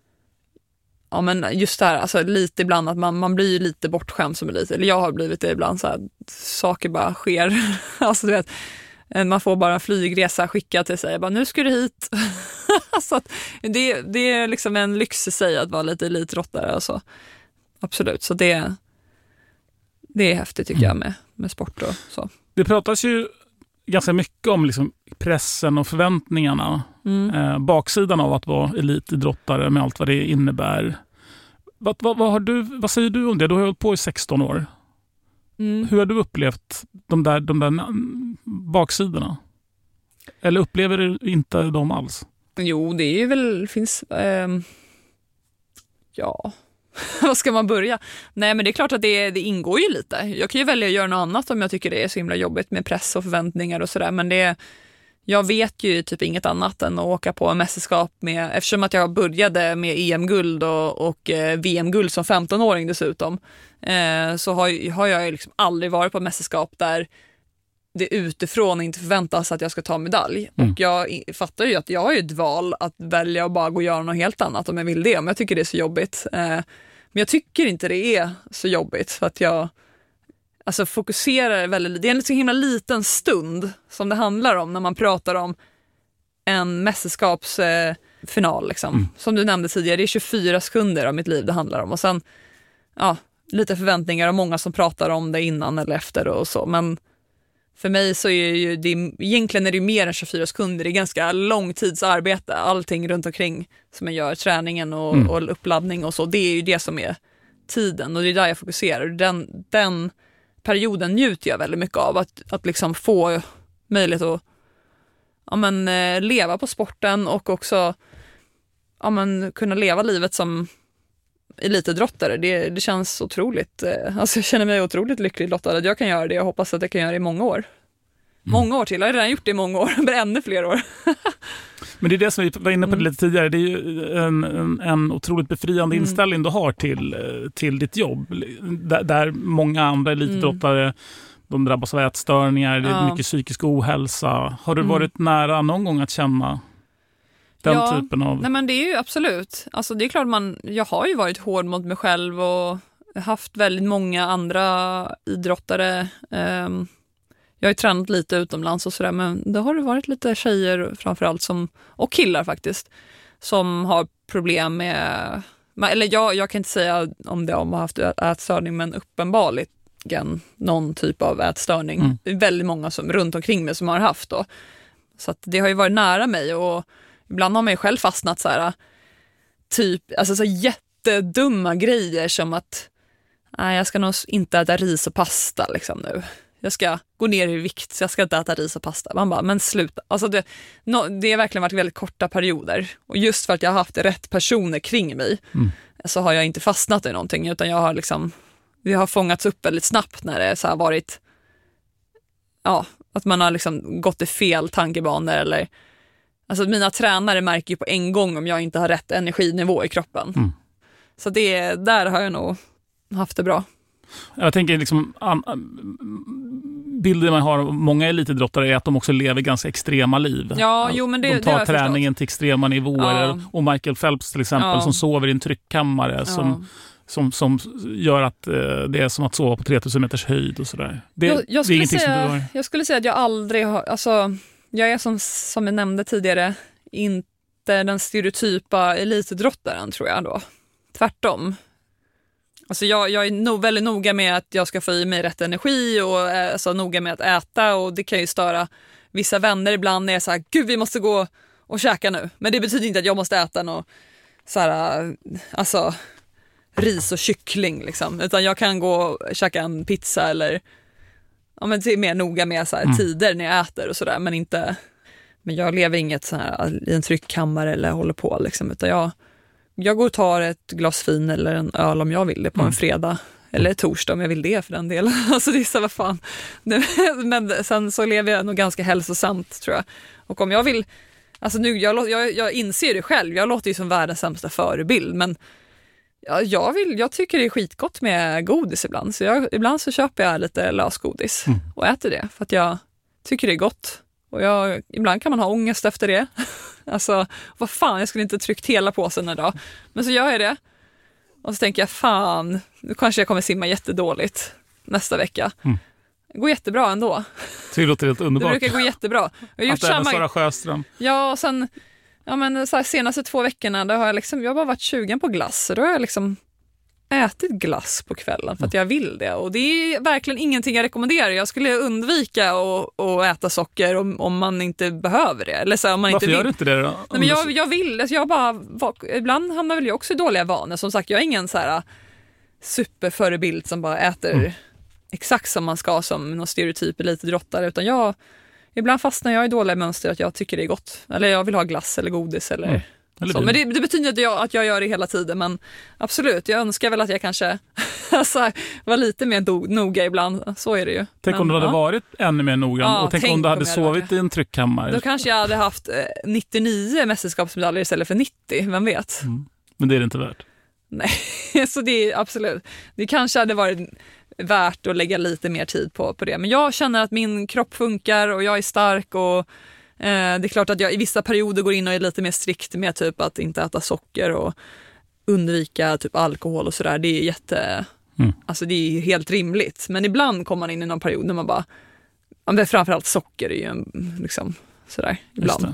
ja, men just det här, alltså lite ibland att man, man blir lite bortskämd som lite, eller jag har blivit det ibland, så här, saker bara sker. Alltså du vet, man får bara en flygresa skickad till sig, bara nu ska du hit. Så att det, det är liksom en lyx i sig att vara lite elitidrottare och så. Absolut, så det, det är häftigt tycker jag med, med sport och så. Det pratas ju ganska mycket om liksom pressen och förväntningarna. Mm. Eh, baksidan av att vara elitidrottare med allt vad det innebär. Vad, vad, vad, har du, vad säger du om det? Du har hållit på i sexton år. Mm. Hur har du upplevt de där, de där baksidorna? Eller upplever du inte dem alls? Jo, det är ju väl, finns, ehm, ja, vad ska man börja? Nej, men det är klart att det, det ingår ju lite. Jag kan ju välja att göra något annat om jag tycker det är så himla jobbigt med press och förväntningar och sådär, men det, jag vet ju typ inget annat än att åka på en mästerskap med, eftersom att jag började med E M-guld och, och eh, V M-guld som femtonåring dessutom, eh, så har, har jag liksom aldrig varit på ett mästerskap där det utifrån inte förväntas att jag ska ta medalj. Mm. Och jag fattar ju att jag har ju ett val att välja och bara gå och göra något helt annat om jag vill det, om jag tycker det är så jobbigt. Eh, men jag tycker inte det är så jobbigt, för att jag alltså fokuserar väldigt, det är en så himla liten stund som det handlar om när man pratar om en mästerskapsfinal liksom. Mm. Som du nämnde tidigare, det är tjugofyra sekunder av mitt liv det handlar om, och sen ja, lite förväntningar och många som pratar om det innan eller efter och så, men för mig så är ju det, egentligen är det mer än tjugofyra sekunder, det är ganska lång tids arbete, allting runt omkring som jag gör, träningen och, mm. och uppladdning och så, det är ju det som är tiden, och det är där jag fokuserar. Den, den perioden njuter jag väldigt mycket av, att, att liksom få möjlighet att ja, men, leva på sporten och också ja, men, kunna leva livet som elitidrottare. Det, det känns otroligt, alltså jag känner mig otroligt lycklig lottad att jag kan göra det. Jag hoppas att jag kan göra det i många år. Mm. Många år till, jag har redan gjort det i många år, men ännu fler år. Men det är det som vi var inne på lite tidigare, det är ju en, en, en otroligt befriande mm. inställning du har till, till ditt jobb. Där, där många andra elitidrottare mm. de drabbas av ätstörningar, det är ja. mycket psykisk ohälsa. Har du mm. varit nära någon gång att känna den ja, typen av... Nej, men det är ju absolut. Alltså det är klart man, jag har ju varit hård mot mig själv och haft väldigt många andra idrottare. Um, jag har ju tränat lite utomlands och sådär, men det har det varit lite tjejer framförallt som, och killar faktiskt, som har problem med, eller jag, jag kan inte säga om de har haft ätstörning, men uppenbarligen någon typ av ätstörning. Mm. Det är väldigt många som runt omkring mig som har haft då. Så att det har ju varit nära mig, och ibland har man ju själv fastnat så här, typ, alltså så jättedumma grejer som att nej, jag ska nog inte äta ris och pasta liksom nu. Jag ska gå ner i vikt, så jag ska inte äta ris och pasta. Man bara, men sluta. Alltså det, no, det har verkligen varit väldigt korta perioder. Och just för att jag har haft rätt personer kring mig mm. så har jag inte fastnat i någonting, utan jag har liksom, vi har fångats upp väldigt snabbt när det så har varit, ja, att man har liksom gått i fel tankebanor eller, alltså mina tränare märker ju på en gång om jag inte har rätt energinivå i kroppen. Mm. Så det, där har jag nog haft det bra. Jag tänker liksom, bilden man har av många elitidrottare är att de också lever ganska extrema liv. Ja, jo, men det, de tar det träningen till extrema nivåer. Ja. Och Michael Phelps till exempel Ja. som sover i en tryckkammare Ja. som, som, som gör att eh, det är som att sova på tre tusen meters höjd och sådär. Det, jag, jag, det är skulle ingenting säga, som du har. jag skulle säga att jag aldrig har... Alltså, jag är som, som jag nämnde tidigare inte den stereotypa elitidrottaren, tror jag då. Tvärtom. Alltså jag, jag är no, väldigt noga med att jag ska få i mig rätt energi och är så noga med att äta, och det kan ju störa vissa vänner ibland när jag är så här, gud vi måste gå och käka nu. Men det betyder inte att jag måste äta något så här, alltså ris och kyckling liksom, utan jag kan gå och käka en pizza eller ja, men det är mer noga med så här, mm. tider när jag äter och sådär, men inte, men jag lever inget så här i en tryckkammare eller håller på liksom, utan jag Jag går och tar ett glas vin eller en öl om jag vill det på mm. en fredag. Eller torsdag om jag vill det för den delen. Alltså det är så, vad fan. Men sen så lever jag nog ganska hälsosamt, tror jag. Och om jag vill... Alltså nu, jag, jag, jag inser det själv. Jag låter ju som världens sämsta förebild. Men ja, jag, vill, jag tycker det är skitgott med godis ibland. Så jag, ibland så köper jag lite lösgodis mm. och äter det. För att jag tycker det är gott. Och jag, ibland kan man ha ångest efter det. Alltså, vad fan, jag skulle inte tryckt hela påsen idag. Men så gör jag det. Och så tänker jag, fan, nu kanske jag kommer simma jättedåligt nästa vecka. Mm. Det går jättebra ändå. Det låter helt underbart. Det brukar gå jättebra. Jag har gjort att även samma... Sara Sjöström. Ja, och sen ja, men, så här, senaste två veckorna då har jag, liksom, jag har bara varit sugen på glass. Så då har jag liksom ätit glass på kvällen för att jag vill det. Och det är verkligen ingenting jag rekommenderar. Jag skulle undvika att, att äta socker om, om man inte behöver det. Eller så, om man Varför inte gör vill. du inte det då? Nej, men jag, jag vill. Alltså jag bara, ibland hamnar väl jag också i dåliga vanor. Som sagt, jag är ingen så här superförebild som bara äter mm. exakt som man ska som någon stereotyp elitidrottare. Utan jag, ibland fastnar jag i dåliga mönster att jag tycker det är gott. Eller jag vill ha glass eller godis eller... Mm. Så, men det, det betyder inte att jag, att jag gör det hela tiden, men absolut, jag önskar väl att jag kanske alltså, var lite mer do, noga ibland, så är det ju. Tänk men, om du hade ja. varit ännu mer noga ja, och tänk, tänk om du hade sovit hade... i en tryckkammare. Då kanske jag hade haft eh, nittionio mästerskapsmedaljer istället för nittio, vem vet? Mm. Men det är det inte värt. Nej, så det är absolut, det kanske hade varit värt att lägga lite mer tid på, på det, men jag känner att min kropp funkar och jag är stark och det är klart att jag i vissa perioder går in och är lite mer strikt med typ att inte äta socker och undvika typ alkohol och sådär. Det är jätte, mm. alltså det är helt rimligt. Men ibland kommer man in i någon period när man bara, ja, framförallt socker är ju en, liksom sådär ibland.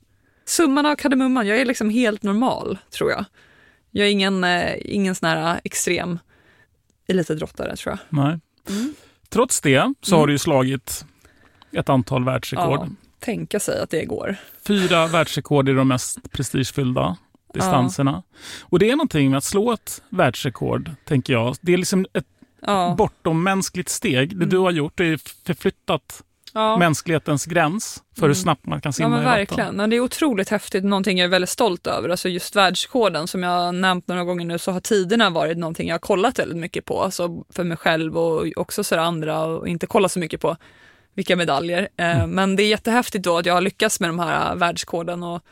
Summan av kardemumman, jag är liksom helt normal, tror jag. Jag är ingen, ingen sån här extrem elitidrottare, tror jag. Nej. Mm. Trots det så mm. har du ju slagit ett antal världsrekord. Ja. Tänka sig att det går. Fyra världsrekord i de mest prestigefyllda distanserna. Ja. Och det är någonting med att slå ett världsrekord, tänker jag. Det är liksom ett ja. bortom mänskligt steg. Det mm. du har gjort är förflyttat ja. mänsklighetens gräns för mm. hur snabbt man kan simma ja, men i vatten. Verkligen. Ja, det är otroligt häftigt. Någonting jag är väldigt stolt över. Alltså just världsrekorden som jag har nämnt några gånger nu, så har tiderna varit någonting jag har kollat väldigt mycket på. Alltså för mig själv och också för andra, och inte kollat så mycket på vilka medaljer. Mm. Men det är jättehäftigt då att jag har lyckats med de här världskorden. Och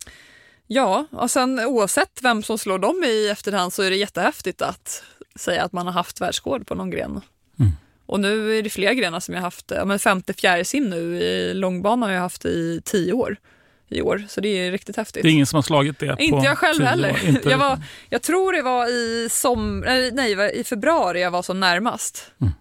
ja, och sen oavsett vem som slår dem i efterhand så är det jättehäftigt att säga att man har haft världskod på någon gren. Mm. Och nu är det fler grenar som jag har haft. Ja, men femte fjärde sim nu i långbana har jag haft i tio år. I år, så det är riktigt häftigt. Det är ingen som har slagit det på Inte jag själv heller. Inte... Jag, var, jag tror det var i, som, nej, i februari jag var som närmast. Mm.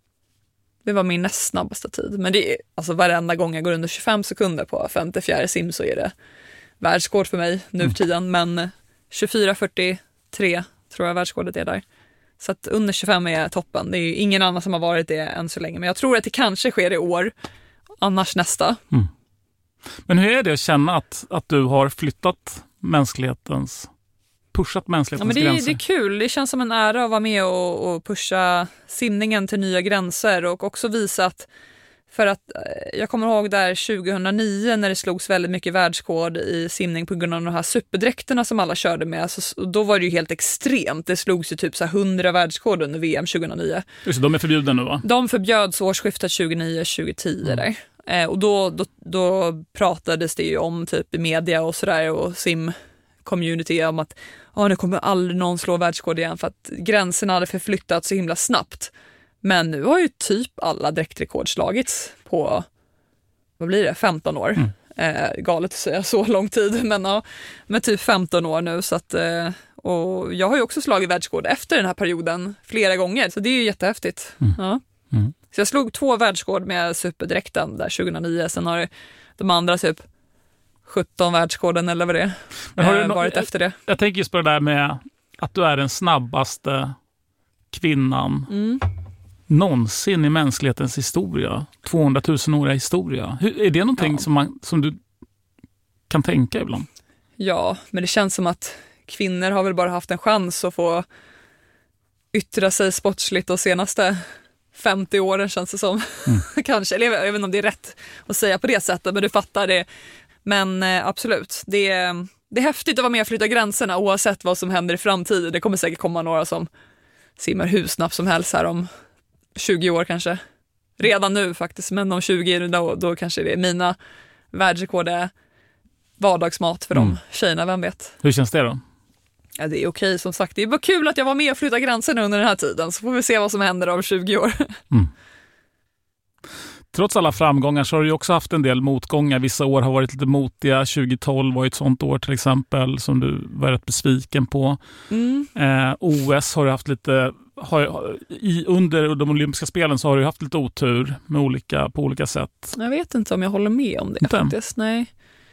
Det var min näst snabbaste tid. Men det är, alltså varenda gång jag går under tjugofem sekunder på femte fjärde sim så är det världskod för mig nu för tiden. Men tjugofyra fyrtiotre tror jag världskodet är där. Så att under tjugofem är toppen. Det är ju ingen annan som har varit det än så länge. Men jag tror att det kanske sker i år. Annars nästa. Mm. Men hur är det att känna att, att du har flyttat mänsklighetens... pushat mänsklighetens ja, men det är, gränser? Det är kul. Det känns som en ära att vara med och, och pusha simningen till nya gränser. Och också visa att, för att jag kommer ihåg där tjugohundranio när det slogs väldigt mycket världskod i simning på grund av de här superdräkterna som alla körde med. Så, då var det ju helt extremt. Det slogs ju typ så här hundra världskod under V M tjugohundranio. Just det, de är förbjudna nu va? De förbjöds årsskiftet tjugonio tjugohundratio mm. där. Eh, och då, då, då pratades det ju om typ i media och sådär och sim community om att ah, nu kommer aldrig någon slå världskod igen för att gränserna hade förflyttats så himla snabbt. Men nu har ju typ alla dräktrekord slagits på, vad blir det, femton år. Mm. Eh, galet att säga så lång tid, men ja, med typ femton år nu. Så att, eh, och jag har ju också slagit världsrekord efter den här perioden flera gånger, så det är ju jättehäftigt. Mm. Ja. Mm. Så jag slog två världsrekord med superdräkten där tjugohundranio, sen har de andra typ sjutton världsrekorden eller vad det är, men har du no- varit efter det. Jag, jag tänker just på det där med att du är den snabbaste kvinnan mm. någonsin i mänsklighetens historia. tvåhundratusen-åriga historia. Hur, är det någonting ja. som, man, som du kan tänka ibland? Ja, men det känns som att kvinnor har väl bara haft en chans att få yttra sig sportsligt de senaste femtio åren, känns det som. Mm. Kanske, eller jag vet inte om det är rätt att säga på det sättet, men du fattar det. Men eh, absolut, det är, det är häftigt att vara med och flytta gränserna oavsett vad som händer i framtiden. Det kommer säkert komma några som simmar hur snabbt som helst här om tjugo år kanske. Redan nu faktiskt, men om tjugo då, då kanske det är mina världsrekord är vardagsmat för mm. de tjejerna, vem vet. Hur känns det då? Ja, det är okej, som sagt. Det är bara kul att jag var med och flytta gränserna under den här tiden, så får vi se vad som händer om tjugo år. Mm. Trots alla framgångar så har du också haft en del motgångar. Vissa år har varit lite motiga. tjugohundratolv var ett sånt år till exempel som du var rätt besviken på. Mm. Eh, O S har du haft lite... Har, i, under de olympiska spelen så har du haft lite otur med olika, på olika sätt. Jag vet inte om jag håller med om det inte. Faktiskt. Nej.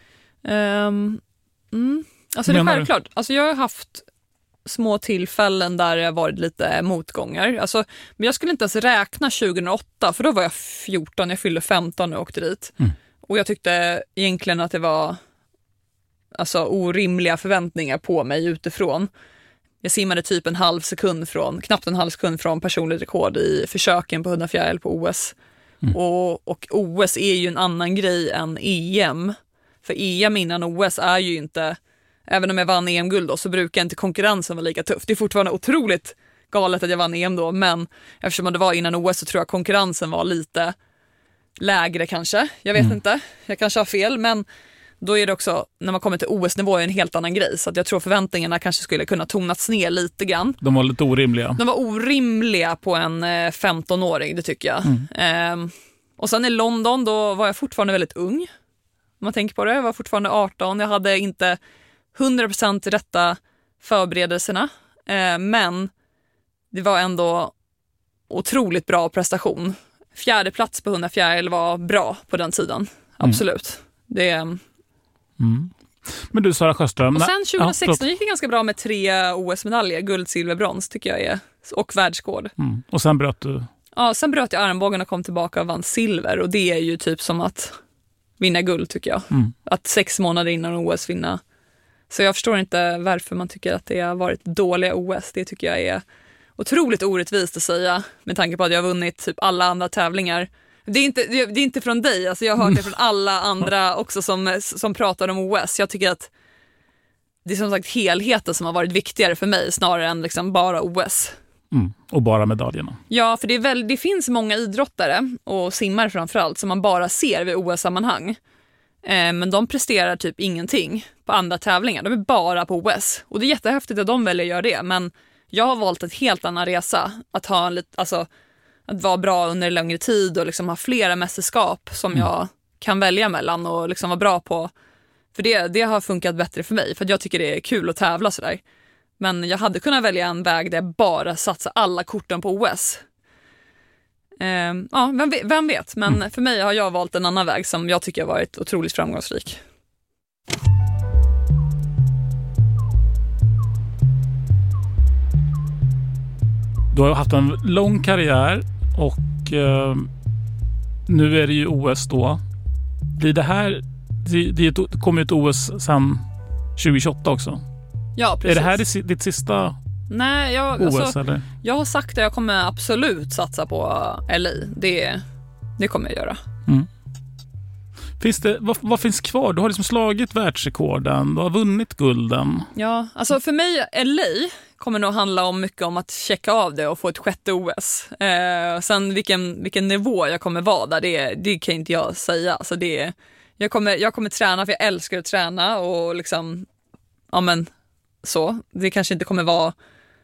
Um, mm. Alltså det är självklart. Alltså jag har haft små tillfällen där det har varit lite motgångar. Alltså, men jag skulle inte ens räkna tjugohundraåtta, för då var jag fjorton, jag fyllde femton och åkte dit. Mm. Och jag tyckte egentligen att det var alltså, orimliga förväntningar på mig utifrån. Jag simmade typ en halv sekund från, knappt en halv sekund från personligt rekord i försöken på hundrafjäril på O S. Mm. Och, och O S är ju en annan grej än E M. För E M innan O S är ju inte... Även om jag vann E M-guld då, så brukar inte konkurrensen vara lika tuff. Det är fortfarande otroligt galet att jag vann E M då, men eftersom det var innan O S så tror jag konkurrensen var lite lägre kanske. Jag vet mm. inte, jag kanske har fel, men då är det också, när man kommer till O S-nivå är en helt annan grej. Så att jag tror förväntningarna kanske skulle kunna tonats ner lite grann. De var lite orimliga. De var orimliga på en femton-åring, det tycker jag. Mm. Ehm, och sen i London, då var jag fortfarande väldigt ung. Om man tänker på det, jag var fortfarande arton. Jag hade inte hundra procent rätta förberedelserna. Eh, men det var ändå otroligt bra prestation. Fjärde plats på hundrafjäril var bra på den tiden. Absolut. Mm. Det... Mm. Men du, Sara Sjöström... Och sen tjugohundrasexton ja, gick det ganska bra med tre O S-medaljer. Guld, silver, brons tycker jag är. Och världsrekord. Mm. Och sen bröt du? Ja, sen bröt jag armbågen och kom tillbaka och vann silver. Och det är ju typ som att vinna guld tycker jag. Mm. Att sex månader innan O S vinna. Så jag förstår inte varför man tycker att det har varit dåliga O S. Det tycker jag är otroligt orättvist att säga. Med tanke på att jag har vunnit typ alla andra tävlingar. Det är inte, det är inte från dig. Alltså jag har hört det från alla andra också som, som pratar om O S. Jag tycker att det är som sagt helheten som har varit viktigare för mig snarare än liksom bara O S. Mm. Och bara medaljerna. Ja, för det, är väl, det finns många idrottare och simmar framförallt som man bara ser vid O S-sammanhang. Eh, men de presterar typ ingenting på andra tävlingar. De är bara på O S. Och det är jättehäftigt att de väljer att göra det. Men jag har valt en helt annan resa. Att ha en lit, alltså, att vara bra under en längre tid och liksom ha flera mästerskap som mm. jag kan välja mellan och liksom vara bra på. För det, det har funkat bättre för mig. För jag tycker det är kul att tävla sådär. Men jag hade kunnat välja en väg där jag bara satsar alla korten på O S. Um, ja, vem vet, vem vet. Men mm. för mig har jag valt en annan väg som jag tycker har varit otroligt framgångsrik. Du har haft en lång karriär och uh, nu är det ju O S då. Blir det här, det, det kommer ju ett O S sen tjugohundratjugoåtta också. Ja, precis. Är det här ditt sista Nej, jag, O S alltså, eller? Jag har sagt att jag kommer absolut satsa på L A. Det, det kommer jag göra. Mm. Finns det, vad, vad finns kvar? Du har liksom slagit världsrekorden. Du har vunnit gulden. Ja, alltså för mig L A kommer nog handla om mycket om att checka av det och få ett sjätte O S. Eh, sen vilken, vilken nivå jag kommer vara där, det, det kan inte jag säga. Alltså det, jag, kommer, jag kommer träna för jag älskar att träna och liksom, ja men så. Det kanske inte kommer vara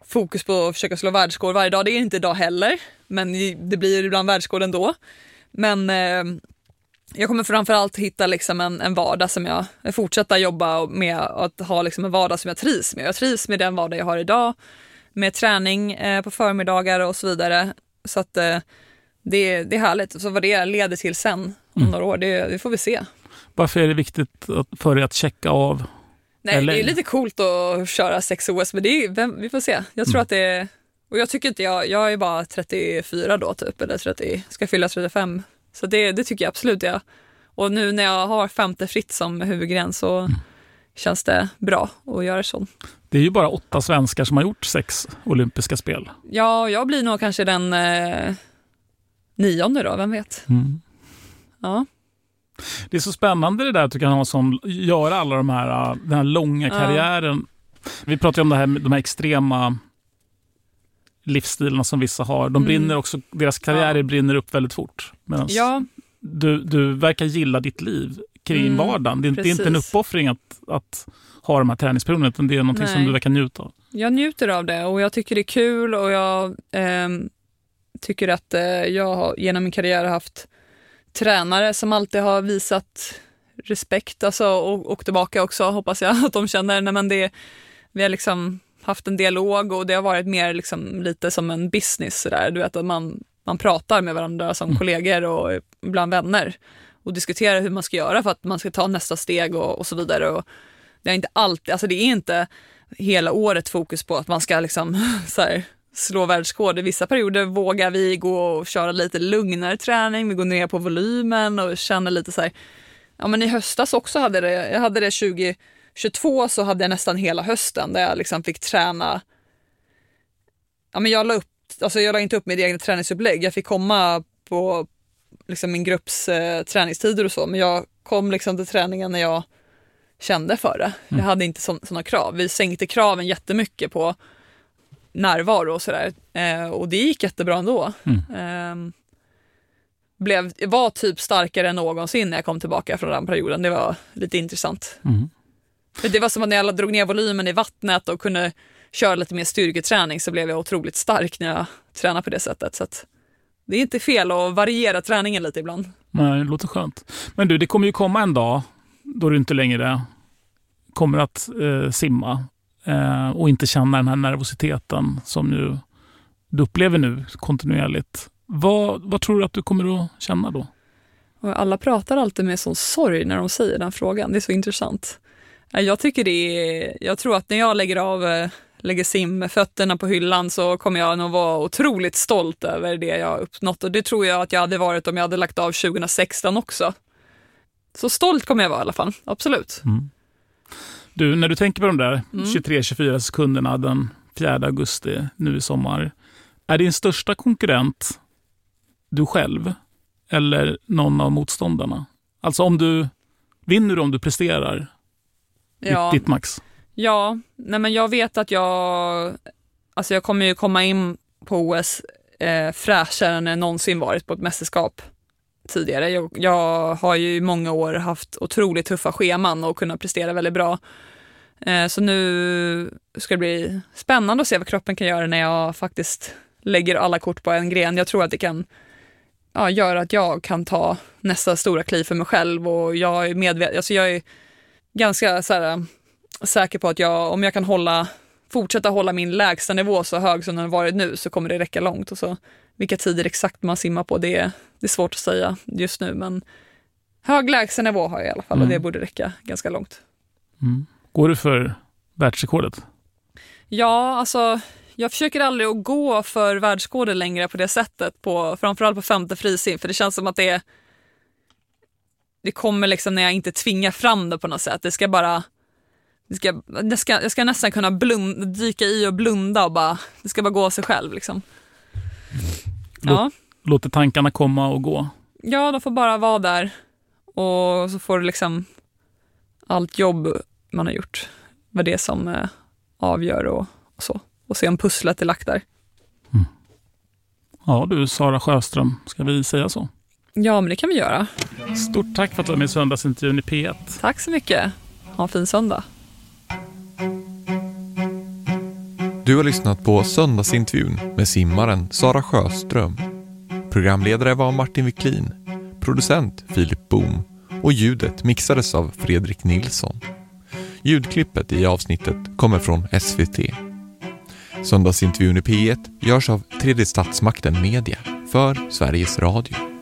fokus på att försöka slå världsrekord varje dag. Det är inte idag heller, men det blir ibland världsrekord ändå. Men eh, jag kommer framförallt hitta liksom en, en vardag som jag fortsätter jobba med, att ha liksom en vardag som jag trivs med. Jag trivs med den vardag jag har idag, med träning eh, på förmiddagar och så vidare. Så att eh, det, det är härligt. Så vad det leder till sen om mm. några år, det, det får vi se. Varför är det viktigt att, för dig att checka av? Nej, Eller? Det är lite coolt att köra sex O S, men det är, vem, vi får se. Jag tror mm. att det är, och jag tycker inte jag, jag är bara trettiofyra då typ, eller trettio, ska fylla trettiofem. Så det, det tycker jag absolut jag. Och nu när jag har femte fritt som huvudgräns så mm. känns det bra att göra så. Det är ju bara åtta svenskar som har gjort sex olympiska spel. Ja, jag blir nog kanske den eh, nionde då, vem vet. Mm. Ja. Det är så spännande det där att du kan ha som, göra alla de här, den här långa karriären. Ja. Vi pratar ju om det här, de här extrema livsstilarna som vissa har. De brinner mm. också, deras karriärer ja. brinner upp väldigt fort. Medan ja. du, du verkar gilla ditt liv kring mm, vardagen. Det är, det är inte en uppoffring att, att ha de här träningsperioderna, utan det är någonting Nej. som du verkar njuta av. Jag njuter av det och jag tycker det är kul, och jag eh, tycker att eh, jag har genom min karriär haft tränare som alltid har visat respekt, alltså, och, och tillbaka också, hoppas jag att de känner. Nej, men det, vi har liksom haft en dialog, och det har varit mer liksom lite som en business så där. Du vet att man, man pratar med varandra som mm. kollegor och bland vänner och diskuterar hur man ska göra för att man ska ta nästa steg och, och så vidare. Och det är inte alltid, alltså det är inte hela året fokus på att man ska liksom så här, slå världsrekord. I vissa perioder vågar vi gå och köra lite lugnare träning, vi går ner på volymen och känner lite så här. Ja, men i höstas också hade det, jag hade det tjugo tjugotvå, så hade jag nästan hela hösten där jag liksom fick träna. Ja, men jag la upp, alltså jag la inte upp mitt egna träningsupplägg. Jag fick komma på liksom min grupps eh, träningstider och så, men jag kom liksom till träningen när jag kände för det. Mm. Jag hade inte sådana krav. Vi sänkte kraven jättemycket på närvaro och sådär. Eh, och det gick jättebra ändå. Mm. Eh, blev, var typ starkare än någonsin när jag kom tillbaka från den perioden. Det var lite intressant. Mm. Det var som att när jag drog ner volymen i vattnet och kunde köra lite mer styrketräning, så blev jag otroligt stark när jag tränade på det sättet. Så att det är inte fel att variera träningen lite ibland. Nej, det låter skönt. Men du, det kommer ju komma en dag då du inte längre kommer att eh, simma eh, och inte känna den här nervositeten som nu, du upplever nu kontinuerligt. Vad, vad tror du att du kommer att känna då? Och alla pratar alltid med sån sorg när de säger den frågan. Det är så intressant. Jag tycker det är, jag tror att när jag lägger av, lägger simfötterna på hyllan, så kommer jag nog vara otroligt stolt över det jag har uppnått. Och det tror jag att jag hade varit om jag hade lagt av tjugohundrasexton också. Så stolt kommer jag vara i alla fall, absolut. Mm. Du, när du tänker på de där mm. tjugotre till tjugofyra sekunderna den fjärde augusti nu i sommar, är din största konkurrent du själv eller någon av motståndarna? Alltså om du vinner, om du presterar ja. ditt max? Ja, nej men jag vet att jag alltså jag kommer ju komma in på O S eh, fräschare än jag någonsin varit på ett mästerskap tidigare. Jag, jag har ju i många år haft otroligt tuffa scheman och kunnat prestera väldigt bra. Eh, så nu ska det bli spännande att se vad kroppen kan göra när jag faktiskt lägger alla kort på en gren. Jag tror att det kan ja, göra att jag kan ta nästa stora kliv för mig själv, och jag är medveten, alltså jag är ganska så här, säker på att jag, om jag kan hålla fortsätta hålla min lägsta nivå så hög som den har varit nu, så kommer det räcka långt. Och så vilka tider exakt man simmar på, det är, det är svårt att säga just nu, men hög lägsta nivå har jag i alla fall, mm. och det borde räcka ganska långt. Mm. Går du för världsrekordet? Ja, alltså jag försöker aldrig att gå för världsrekordet längre på det sättet, på, framförallt på femte frisim, för det känns som att det det kommer liksom när jag inte tvingar fram det på något sätt. Det ska bara det ska, det ska, jag ska nästan kunna blunda, dyka i och blunda och bara, det ska bara gå av sig själv liksom. Låt, ja. Låter tankarna komma och gå? Ja, de får bara vara där, och så får det liksom allt jobb man har gjort, vad det som eh, avgör och, och så. Och se om pusslet är lagt där. Mm. Ja du, Sara Sjöström, ska vi säga så? Ja, men det kan vi göra. Stort tack för att du var med i söndagsintervjun i P ett. Tack så mycket. Ha en fin söndag. Du har lyssnat på Söndagsintervjun med simmaren Sara Sjöström. Programledare var Martin Wiklin, producent Filip Boom och ljudet mixades av Fredrik Nilsson. Ljudklippet i avsnittet kommer från S V T. Söndagsintervjun i P ett görs av Tredje Statsmakten Media för Sveriges Radio.